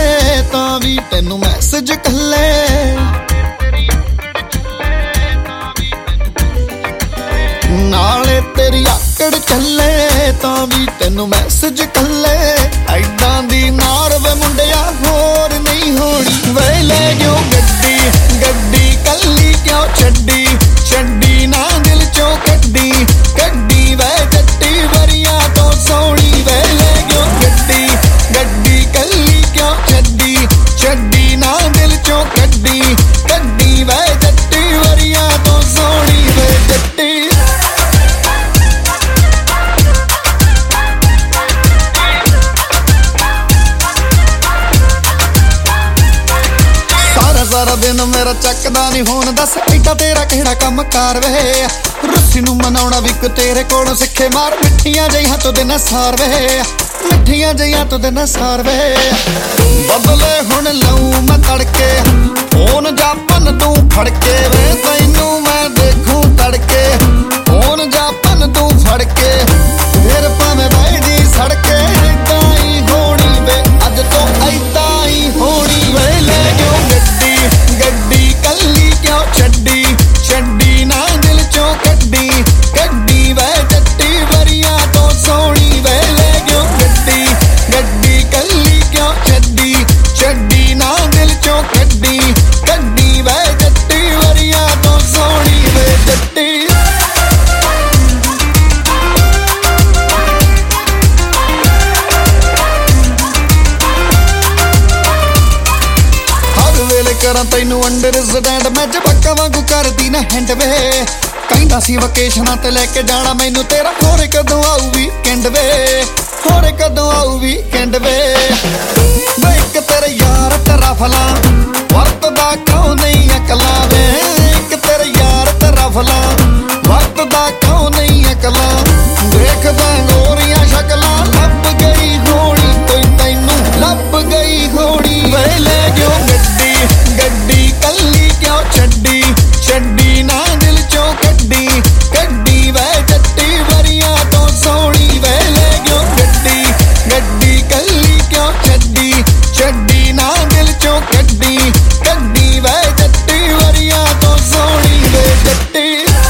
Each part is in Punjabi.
ਤਾਂ ਵੀ ਤੈਨੂੰ ਮੈਸੇਜ ਕੱਲੇ ਨਾਲੇ ਤੇਰੀ ਆਕੜ ਚੱਲੇ ਤਾਂ ਵੀ ਤੈਨੂੰ ਮੈਸੇਜ ਕੱਲੇ ਐਦਾਂ ਦੀ ਨਾਰ ਵੇ ਮੁੰਡਿਆ ਹੋਰ ਨਹੀਂ ਹੋਣੀ ਵੇ ਲੈ ਗਿਓ ਗੱਡੀ ਗੱਡੀ ਕੱਲੀ ਕਿਉਂ ਛੱਡੀ ਛੱਡੀ ਨਾ ਦਿਲ ਚੋਂ ਕੱਢੀ ਕੱਢੀ ਵੇ ਜੱਟੀ ਵਰੀਆਂ ਤੋਂ ਸੋਹਣੀ ਵੇ ਲੈ ਗਿਓ ਗੱਡੀ ਗੱਡੀ ਕੱਲੀ ਕਿਉਂ ਛੱਡੀ ਛੱਡੀ ਨਾ ਦਿਲ ਚੋਂ ਕੱਢੀ ਕੱਢੀ ਵੇ ਜੱਟੀ ਵਰੀਆਂ ਤੋਂ ਸੋਹਣੀ ਵੇ ਜੱਟੀ ਸਾਰਾ ਦਿਨ ਮੇਰਾ ਚੱਕਦਾ ਨਹੀਂ ਫੋਨ ਦੱਸ ਐਡਾ ਤੇਰਾ ਕਿਹੜਾ ਕੰਮ ਕਾਰ ਵੇ ਰੁੱਸੀ ਨੂੰ ਮਨਾਉਣਾ ਵੀ ਕੋ ਤੇਰੇ ਕੋਲੋਂ ਸਿੱਖੇ ਮਾਰ ਮਿੱਠੀਆਂ ਜਿਹੀਆਂ ਤੋਂ ਦਿਨ ਸਾਰ ਵੇ ਮਿੱਠੀਆਂ ਜਿਹੀਆਂ ਤੋਂ ਦਿਨ ਸਾਰ ਵੇ ਬਦਲੇ ਹੁਣ ਲਊ ਮੈਂ ਤੜਕੇ ਫੋਨ ਜਾਪਨ ਤੂੰ ਫੜ ਕੇ ਵੇ ਤੈਨੂੰ ਮੈਂ ਦੇਖੂੰ ਤੜਕੇ ਫੋਨ ਜਾਪਨ ਤੂੰ ਫੜ ਕੇ ਫਿਰ ਭਾਵੇਂ ਬਾਈ ਦੀ ਸੜਕੇ ਏਦਾਂ ਹੀ ਹੋਣੀ ਵੇ ਅੱਜ ਤੋਂ ਏਦਾਂ ਹੀ ਹੋਣੀ ਵੇ ਲੈ ਗਿਓ ਗੱਡੀ ਗੱਡੀ ਕੱਲੀ ਕਿਉਂ ਛੱਡੀ ਛੱਡੀ ਨਾ ਦਿਲ ਚੋਂ ਕੱਢੀ ਕੱਢੀ ਵੇ ਜੱਟੀ ਵਰੀਆਂ ਤੋਂ ਸੋਹਣੀ ਵੇ ਲੈ ਗਿਓ ਗੱਡੀ ਗੱਡੀ ਕੱਲੀ ਕਿਉਂ ਛੱਡੀ ਛੱਡੀ ਨਾ ਦਿਲ ਚੋਂ ਕੱਢੀ ਕੱਢੀ ਵੇ ਜੱਟੀ ਵਰੀਆਂ ਤੋਂ ਸੋਹਣੀ ਵੇ ਜੱਟੀ ਕਰਾਂ ਤੈਨੂੰ ਅੰਡਰ ਸਟੈਂਡ ਮੈਂ ਜਵਾਕਾਂ ਵਾਂਗੂ ਕਰਦੀ ਨਾ ਹੈਂਡ ਵੇ ਕਹਿੰਦਾ ਸੀ ਵਕੇਸ਼ਨਾਂ ਤੇ ਲੈ ਕੇ ਜਾਣਾ ਮੈਨੂੰ ਤੇਰਾ ਹੋਰੇ ਕਦੋਂ ਆਊ ਵੀਕਐਂਡ ਵੇ ਹੋਰੇ ਕਦੋਂ ਆਊ ਵੀਕਐਂਡ ਵੇ ਵੇ ਇੱਕ ਤੇਰੇ ਯਾਰ ਤੇਰਾ ਫਲਾ ਵਰਤਦਾ ਕਿਉਂ ਨਹੀਂ ਅਕਲਾਂ ਵੇ ਇੱਕ ਤੇਰੇ ਯਾਰ ਤੇਰਾ ਫਲਾ ਵਰਤਦਾ ਕਿਉਂ ਨਹੀਂ ਅਕਲਾਂ ਦੇਖਦਾ ਗੋਰੀਆਂ ਸ਼ਕਲਾਂ ਲੱਭ ਗਈ ਹੋਣੀ ਕੋਈ ਤੈਨੂੰ ਲੱਭ ਗਈ ਹੋਣੀ ਵੇ ਲੈ ਗਿਓ ਗੱਡੀ ਗੱਡੀ ਕੱਲੀ ਕਿਉਂ ਛੱਡੀ ਛੱਡੀ ਨਾ ਦਿਲ ਚੋਂ ਕੱਢੀ ਕੱਢੀ ਵੇ ਜੱਟੀ ਵਰੀਆਂ ਤੋਂ ਸੋਹਣੀ ਵੇ ਲੈ ਗਿਓ ਗੱਡੀ ਗੱਡੀ ਕੱਲੀ ਕਿਉਂ ਛੱਡੀ ਛੱਡੀ ਨਾ ਦਿਲ ਚੋਂ ਕੱਢੀ ਕੱਢੀ ਵੇ ਜੱਟੀ ਵਰੀਆਂ ਤੋਂ ਸੋਹਣੀ ਵੇ ਜੱਟੀ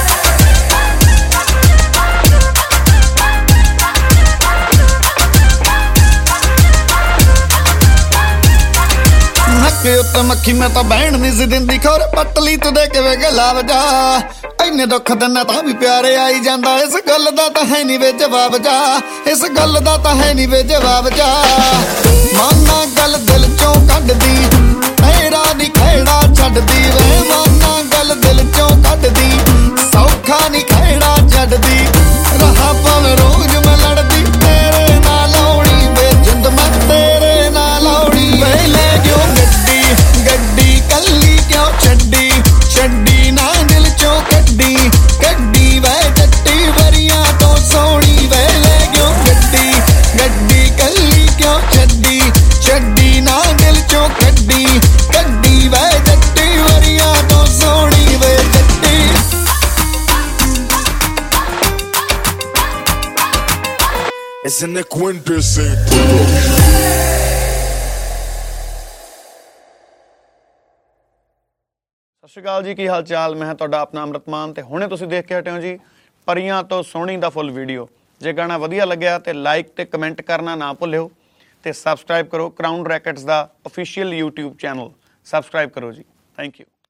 ਨੱਕੇ ਉੱਤੇ ਮੱਖੀ ਮੈਂ ਤਾਂ ਬਹਿਣ ਨਹੀਂ ਸੀ ਦਿੰਦੀ ਖੋਰ ਪਟਲੀ ਤੂੰ ਦੇ ਕਿਵੇਂ ਗਲਾ ਵਜਾ ਇੰਨੇ ਦੁੱਖ ਦਿਨਾਂ ਤਾਂ ਵੀ ਪਿਆਰੇ ਆਈ ਜਾਂਦਾ ਇਸ ਗੱਲ ਦਾ ਤਾਂ ਹੈ ਨਹੀਂ ਵੇ ਜਵਾਬ ਜਾ ਇਸ ਗੱਲ ਦਾ ਤਾਂ ਹੈ ਨਹੀਂ ਵੇ ਜਵਾਬ ਜਾ ਮਾਨਾ ਗੱਲ ਦਿਲ ਚੋਂ ਕੱਢਦੀ ਤੇਰਾ ਨੀ ਖਹਿੜਾ ਛੱਡਦੀ ਵੇ ਮਾਨਾ ਗੱਲ ਦਿਲ ਚੋਂ ਕੱਢਦੀ ਸੌਖਾ ਨੀ ਖਹਿੜਾ ਛੱਡਦੀ ਰਹਾ ਭਾਵੇਂ ਰੋਜ਼ ਮੈਂ ਲੜਦੀ ਤੇਰੇ ਨਾਲ ਆਉਣੀ ਵੇ ਜਿੰਦ ਮੈਂ ਤੇਰੇ ਨਾਲ ਆਉਣੀ ਵੇ ਲੈ ਗਿਓ ਗੱਡੀ ਗੱਡੀ ਕੱਲੀ ਕਿਉਂ ਛੱਡੀ ਛੱਡੀ ਨਾ ਦਿਲ ਚੋਂ ਕੱਢੀ ਕੱਢੀ ਵੇ ਜੱਟੀ ਵਰੀਆਂ ਤੋਂ ਸੋਹਣੀ ਵੇ ਲੈ ਗਿਓ ਗੱਡੀ ਗੱਡੀ ਕੱਲੀ ਕਿਉਂ ਛੱਡੀ ਛੱਡੀ ਨਾ ਦਿਲ ਚੋਂ ਕੱਢੀ ਕੱਢੀ ਵੇ ਜੱਟੀ ਵਰੀਆਂ ਤੋਂ ਸੋਹਣੀ ਵੇ ਜੱਟੀ It's in the Quintessence production. ਸਤਿ ਸ਼੍ਰੀ ਅਕਾਲ ਜੀ, ਕੀ ਹਾਲ ਚਾਲ। ਮੈਂ ਤੁਹਾਡਾ ਆਪਣਾ ਅੰਮ੍ਰਿਤਮਾਨ ਤੇ ਹੁਣੇ ਤੁਸੀਂ ਦੇਖ ਕੇ ਹਟੇ ਹੋ ਜੀ ਪਰੀਆਂ ਤੋਂ ਸੋਹਣੀ ਦਾ ਫੁੱਲ ਵੀਡੀਓ। ਜੇ ਗਾਣਾ ਵਧੀਆ ਲੱਗਿਆ ਤੇ ਲਾਈਕ ਤੇ ਕਮੈਂਟ ਕਰਨਾ ਨਾ ਭੁੱਲਿਓ ਤੇ ਸਬਸਕ੍ਰਾਈਬ ਕਰੋ ਕਰਾਊਨ ਰੈਕਟਸ ਦਾ ਅਫੀਸ਼ੀਅਲ YouTube ਚੈਨਲ। ਸਬਸਕ੍ਰਾਈਬ ਕਰੋ ਜੀ। Thank you.